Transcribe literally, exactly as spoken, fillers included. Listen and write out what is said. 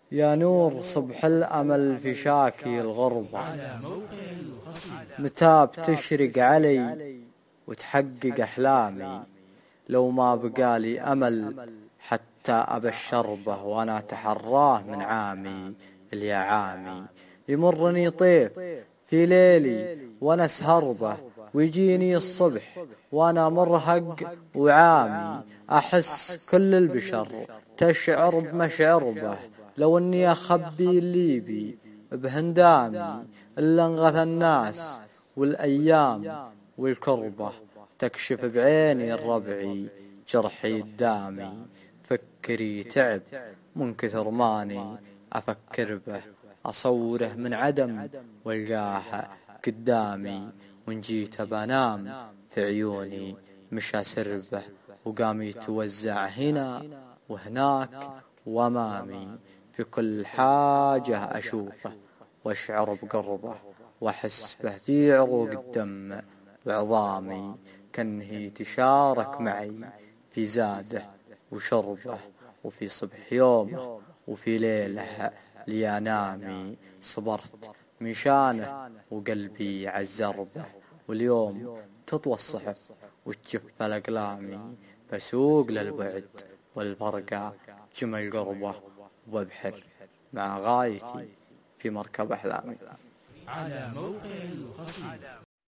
يا نور صبح الأمل في شاكي الغربة، متى بتشرق علي وتحقق أحلامي؟ لو ما بقالي أمل حتى أبى الشربة، وأنا تحراه من عامي اليا عامي. يمرني طيف في ليلي وأنا سهربه، ويجيني الصبح وأنا مرهق وعامي. أحس كل البشر تشعر بمشعربه، لو أني أخبي الليبي بهندامي. إلا انغث الناس والأيام والكربة، تكشف بعيني الربعي جرحي الدامي. فكري تعب من كثر ماني أفكر به، أصوره من عدم والقاه قدامي. وإن جيت بنام في عيوني مش أسربه، وقام يتوزع هنا وهناك وأمامي. في كل حاجة أشوفه وأشعر بقربه، وأحس به في عروق الدم وعظامي. كأنه يتشارك معي في زاده وشربه، وفي صبح يومه وفي ليله لينامي. صبرت مشانه وقلبي عزربه، واليوم تطوى الصحف وتجف الأقلامي. بسوق للبعد والبرقة جمل قربه، وببحر مع غايتي في مركب أحلامي. على موقع القصيدة.